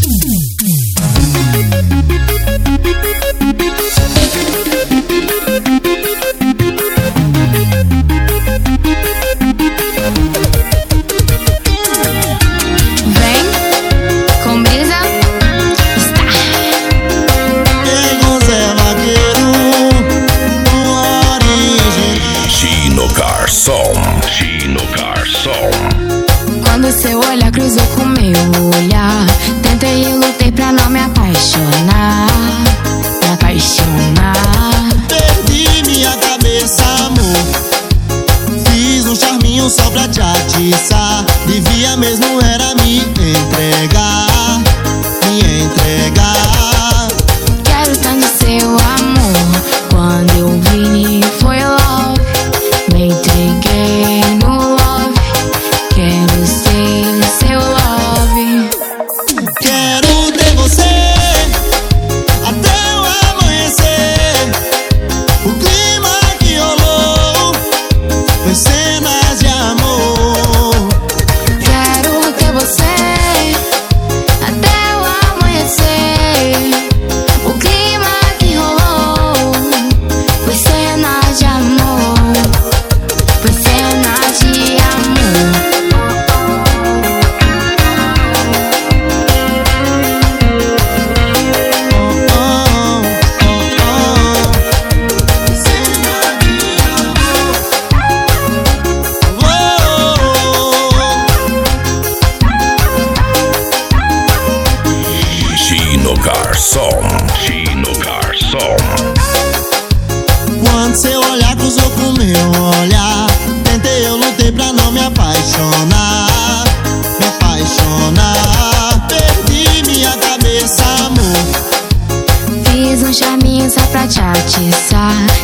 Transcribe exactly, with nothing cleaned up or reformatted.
Chino Garçom. Quando seu olhar cruzou com meu olhar, tentei e lutei pra não me apaixonar, me apaixonar. Perdi minha cabeça, amor. Fiz um charminho só pra te atiçar. Devia mesmo era me entregar, me entregar. Quero tanto seu amor. Quando eu vi foi love. Me entreguei no love. Quero ser seu love. Quero ter você até o amanhecer. O clima que rolou foi cenas de amor. Quero ter você até o amanhecer. O clima que rolou foi cenas de amor. Foi cenas de amor. Oh, oh, oh, oh. Cenas de amor. Oh. Chino Garçom. Chino Garçom. Quando seu olhar cruzou com meu olhar, tentei, eu lutei pra não me apaixonar, me apaixonar. Perdi minha cabeça, amor. Fiz um charminho só pra te atiçar.